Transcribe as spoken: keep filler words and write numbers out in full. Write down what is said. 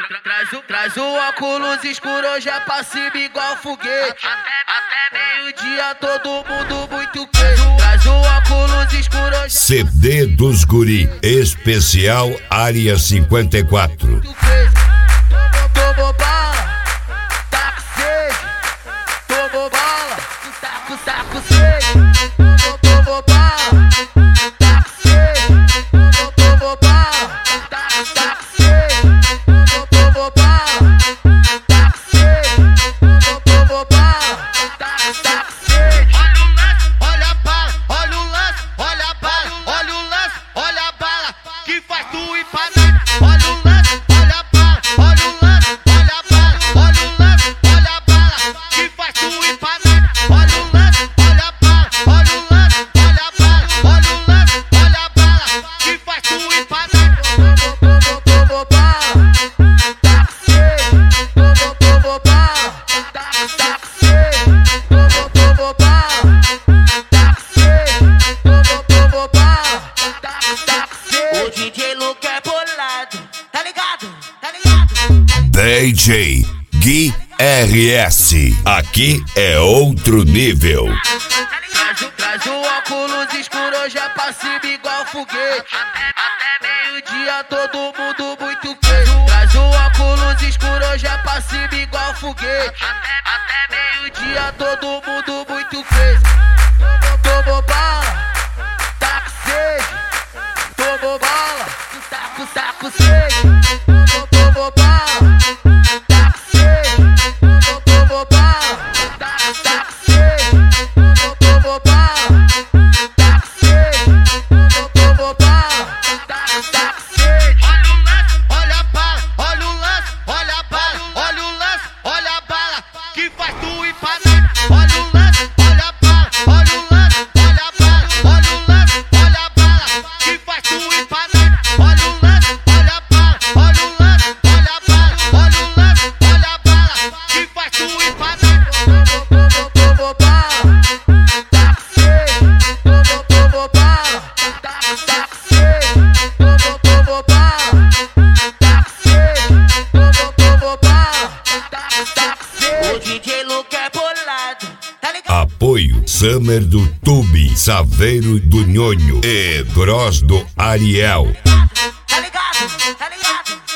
Traz o, traz o óculos escuro, hoje é pra cima igual foguete. Até, até meio-dia todo mundo muito queijo. Traz o óculos escuro, hoje C D dos Guri, especial Área cinquenta e quatro. tomou bala, tá com sede. Tomou bala, tá com, tá com sede. Tomou bala, tá com sede. Tomou bala, tá com, tá com sede. Tomou bala, tá com sede. Tomou bala, tá com, tá com sede. Olha o lance, olha a bala, olha o lance, olha a bala, olha o lance, olha a bala que faz tu ir pra nada. Olha o lance, olha a bala, olha o lance, olha a bala, olha o lance, olha a bala que faz tu ir pra nada. Olha o lance, olha a bala, olha o lance, olha a bala, olha o lance, olha a bala que faz tu ir pra nada. Tomou bala, tá com sede. Tomou bala, tá com, tá com sede. Tomou bala, tá com sede. Tomou bala, tá com, tá com sede. O D J Luke é bolado, tá ligado? Tá ligado? D J Gui R S, aqui é outro nível. Traz o, traz o óculos escuro, hoje é pra cima igual foguete. Até meio-dia todo mundo muito queijo. Traz o óculos escuro, hoje é pra cima igual foguete. Até meio-dia todo mundo muito queijo. Tomou bala, tá com sede. Tomou bala, tá com, tá com sede. Tomou bala, tá com sede. Tomou bala, tá com, tá com sede. Tomou bala, tá com sede. Tomou bala, tá com, tá com sede. Olha o lance, olha a bala, olha o lance, olha a bala, olha o lance, olha a bala que faz tu ir pra nada. Olha o lance, olha a bala, olha o lance, olha a bala, olha o lance, olha a bala que faz tu ir pra nada. Olha o lance, olha a bala, olha o lance, olha a bala, olha o lance, olha a bala que faz tu ir pra nada. Tomou bala, tá com sede. Tomou bala, tá com, tá com sede. Tomou bala, tá com sede. Tomou bala, tá com, tá com sede. O D J Luke é bolado, tá ligado? Apoio Summer do Tube, Saveiro do Nhonho e Gross do Ariel. Tá ligado? Tá ligado?